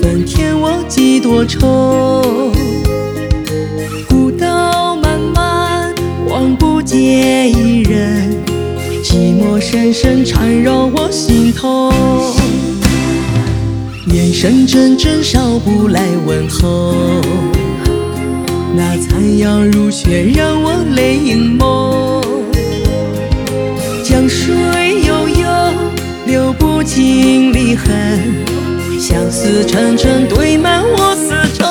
分添我几多愁。古道漫漫，望不见一人，寂寞深深缠绕我心头。眼神阵阵少不来问候，那残阳如血让我泪盈眸。江水悠悠，流不尽离痕，相思沉沉堆满我丝绸。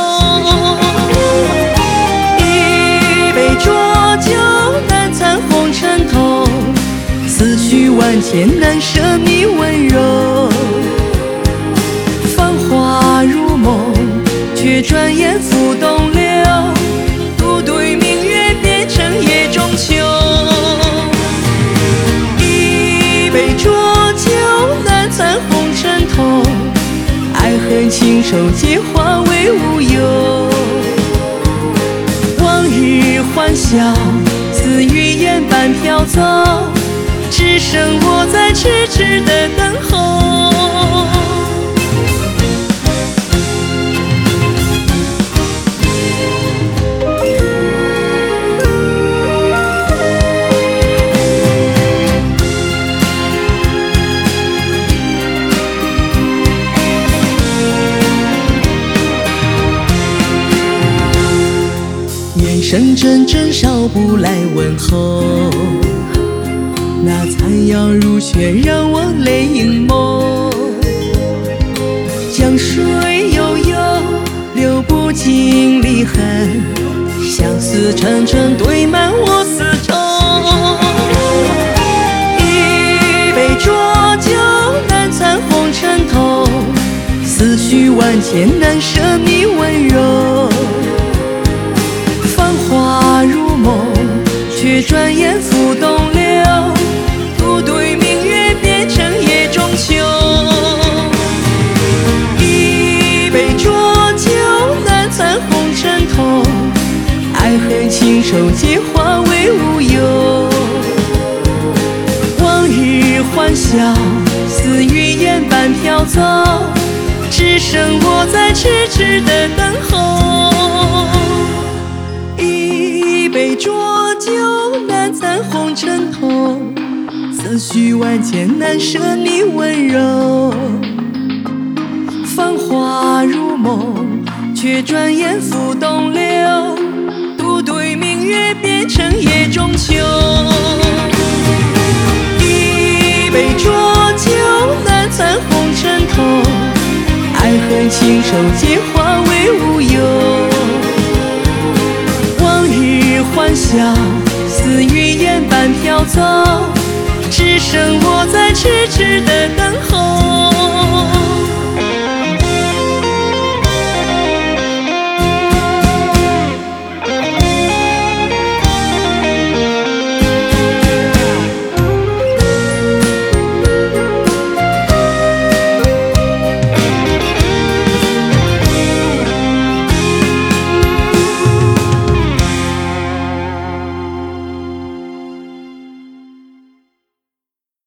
一杯浊酒难残红尘头，思绪万千难舍你温柔。繁华如梦，却转眼付东流，独对明月变成夜中秋。一杯浊酒难残红尘头，爱恨情仇皆化为乌有。往日欢笑似雨烟般飘走，只剩我在痴痴的等候。眼神阵阵少不来问候，那残阳如血让我泪盈眸。江水悠悠，流不尽离痕，相思沉沉堆满我丝绸。一杯浊酒难残红尘头，思绪万千难舍你温柔。繁华如梦，却转眼付东流，独对明月变成夜中秋。一杯浊酒难残红尘头，爱恨情仇皆化为乌有。往日欢笑似雨烟般飘走，只剩我在痴痴的等候。一杯浊酒难残红尘头，思绪万千难舍你温柔。繁华如梦，却转眼付东流，独对明月变成夜中秋。一杯浊酒难残红尘头，爱恨情仇皆化为乌有。往日欢笑似雨烟般飘走，只剩我在痴痴的等候。